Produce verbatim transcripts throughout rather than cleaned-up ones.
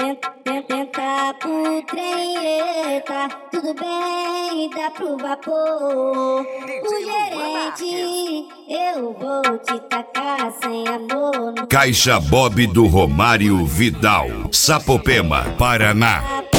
Tenta pro trem, eita, tudo bem, dá pro vapor. O gerente, eu vou te tacar sem amor. Caixa Bob do Romário Vidal, Sapopema, Paraná.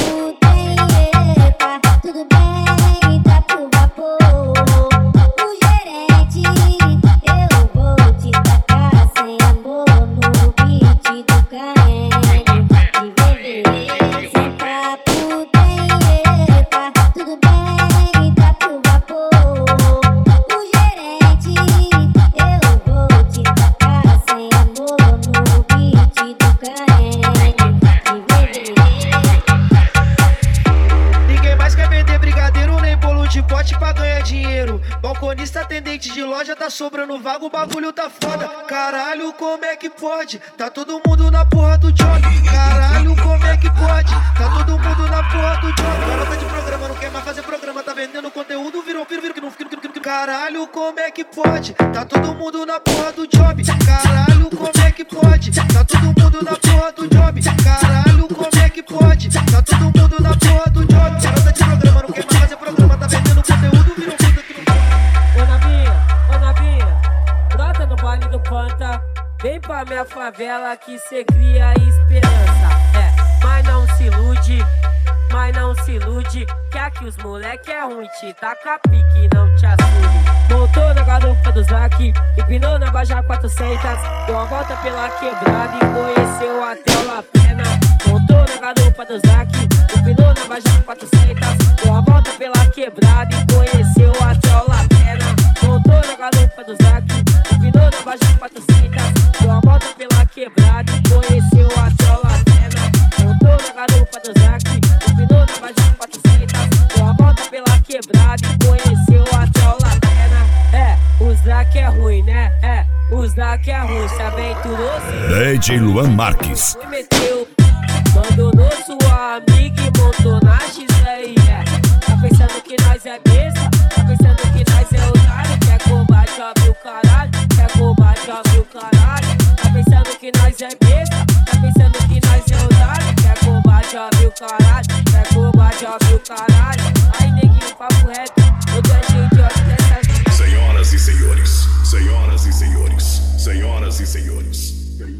Balconista, atendente de loja, tá sobrando vaga, o bagulho tá foda. Caralho, como é que pode? Tá todo mundo na porra do job. Caralho, como é que pode? Tá todo mundo na porra do job. Garota de programa, não quer mais fazer programa, tá vendendo conteúdo, virou, virou, virou, que não fica, que não fica. Caralho, como é que pode? Tá todo mundo na porra do job. Caralho, como é que pode? Tá todo mundo na porra do job. Caralho, como é que pode? Tá todo mundo na porra do job. Garota de programa, não quer mais fazer programa, tá vendendo conteúdo, virou, virou, que não fica. Ô Nabinha, ô Nabinha, brota no baile do Panta. Vem pra minha favela que cê cria esperança. É, mas não se ilude, mas não se ilude, que aqui os moleque é ruim, te taca pique, não te assume. Montou na garupa do Zac, empinou na Baja quatrocentos, deu uma volta pela quebrada e conheceu até o La Pena. Montou na garupa do Zac, empinou na Baja quatrocentos, deu uma volta pela quebrada e conheceu até o La Pena. Montou na garupa do Zac, empinou na Baja quatrocentos, deu uma volta pela quebrada e conheceu até o La Pena. Montou na garupa do Zac, empinou na Baja quatrocentos, deu uma volta pela quebrada e conheceu até o La Pena. É, o Zac é ruim, né? É, o Zac é ruim, se aventurou-se. D J Luan Marques. Se meteu, abandonou sua amiga e montou na X aí, é. Tá pensando que nós é besta? Tá pensando que nós é otário? Quer combate, abre o caralho. Quer combate, abre o caralho. Tá pensando que nós é besta? Tá pensando que nós é otário? Quer combate, abre o caralho. Quer combate, abre o caralho. Aí neguinho, papo reto, eu tô cheio de ódio dessa vida. Senhoras e senhores, senhoras e senhores, senhoras e senhores.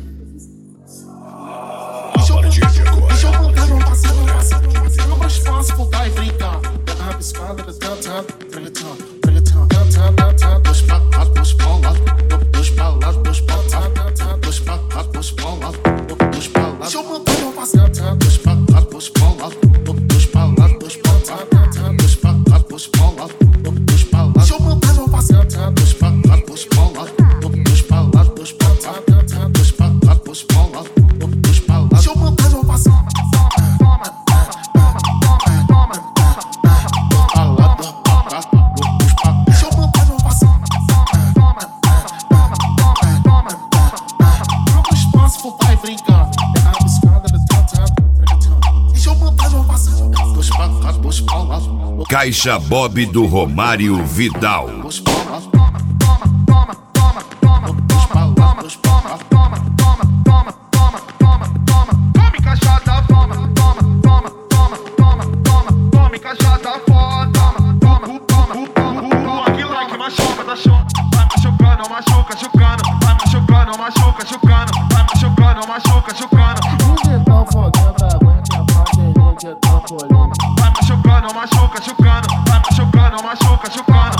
A partir de agora. Deixa eu contar no passado, no passado, no passado. Não mais fácil voltar e brincar. Pegar a piscada, tantando, trilhetando, trilhetando, tantando, tantando. Dois pra lá, dois pra lá, dois pra lá, dois pra lá, tantando. Dois pra lá, dois pra lá, dois pra lá. Deixa eu contar no passado, dois pra lá, dois pra lá, dois pra lá, dois pra lá, tantando. Dois pra lá, dois pra lá, dois pra lá. Deixa eu contar no passado, dois pra lá, dois pra lá, dois pra lá, dois pra lá, tantando. Dois pra lá, dois pra lá, dois pra lá. Deixa eu contar no passado. Caixa Bob do Romário Vidal. Vai machucando, machuca, chucando. Vai machucando, machuca, chucando.